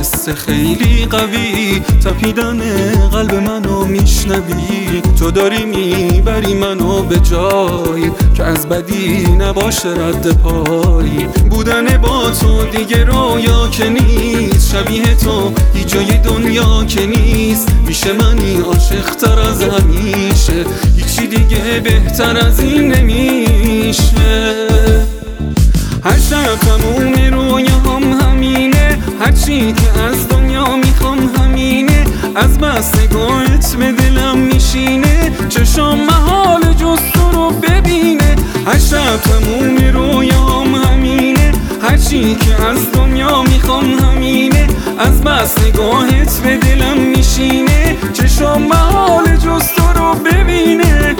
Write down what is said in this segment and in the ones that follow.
حس خیلی قوی، تپیدن قلب منو میشنوی. تو داری میبری منو به جایی که از بدی نباشه رد پایی. بودن با تو دیگه رویا که نیست، شبیه تو هیچ جای دنیا که نیست. میشه منی عاشق‌تر از همیشه، هیچی دیگه بهتر از این نمیشه. هر شب تموم رویام همینه، هرچی که از دنیا میخوام همینه. از بس نگاهت به دلم میشینه، چشام محال جز تو رو ببینه. هر شب تموم رویام همینه، هرچی که از دنیا میخوام همینه. از بس نگاهت به دلم میشینه، چشام محال جز تو رو ببینه.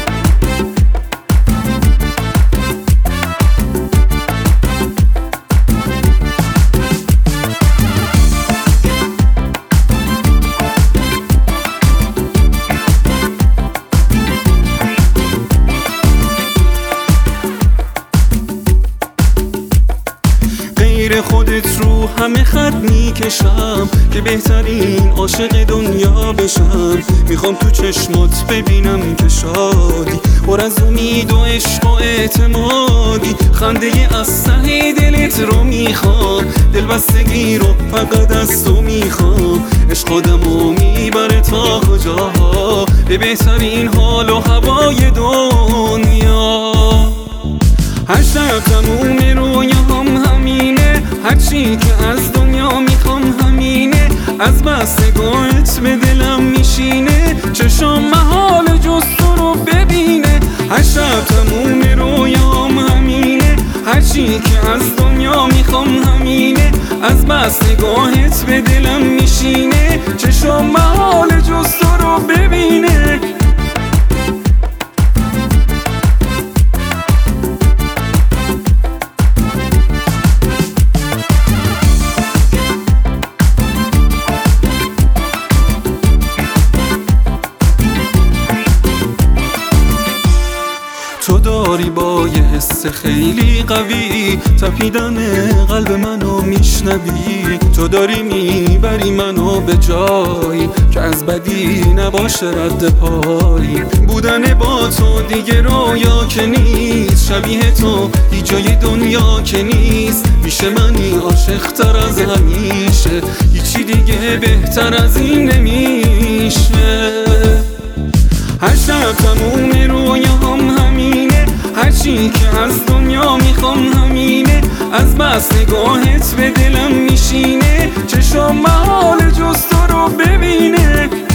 غیر خودت رو همه خط میکشم که بهترین عاشق دنیا بشم. میخوام تو چشمات ببینم که شادی، پر از امید و عشق و اعتمادی. خنده از ته دلت رو میخوام، دلبستگی رو فقط از تو میخوام. عشق خودمو میبره تا کجاها، به بهترین حال و هوای دنیا. هر شب تموم رویام همینه، هرچی که از دنیا میخوام همینه. از بس نگاهت به دلم میشینه، چشام محال جز تو رو ببینه. هر شب تموم رویام همینه، هرچی که از دنیا میخوام همینه. از بس نگاهت به دلم میشینه، چشام محال جز تو رو ببینه. تو داری با یه حس خیلی قوی، تپیدن قلب منو میشنوی. تو داری میبری منو به جایی که از بدی نباشه رد پایی. بودن با تو دیگه رویا که نیست، شبیه تو هیچ جای دنیا که نیست. میشه منی عاشق‌تر از همیشه، هیچی دیگه بهتر از این نمیشه. هر شب تموم رویام همینه، هرچی که از دنیا میخوام همینه. از بس نگاهت به دلم میشینه، چشام محال جز تو رو ببینه.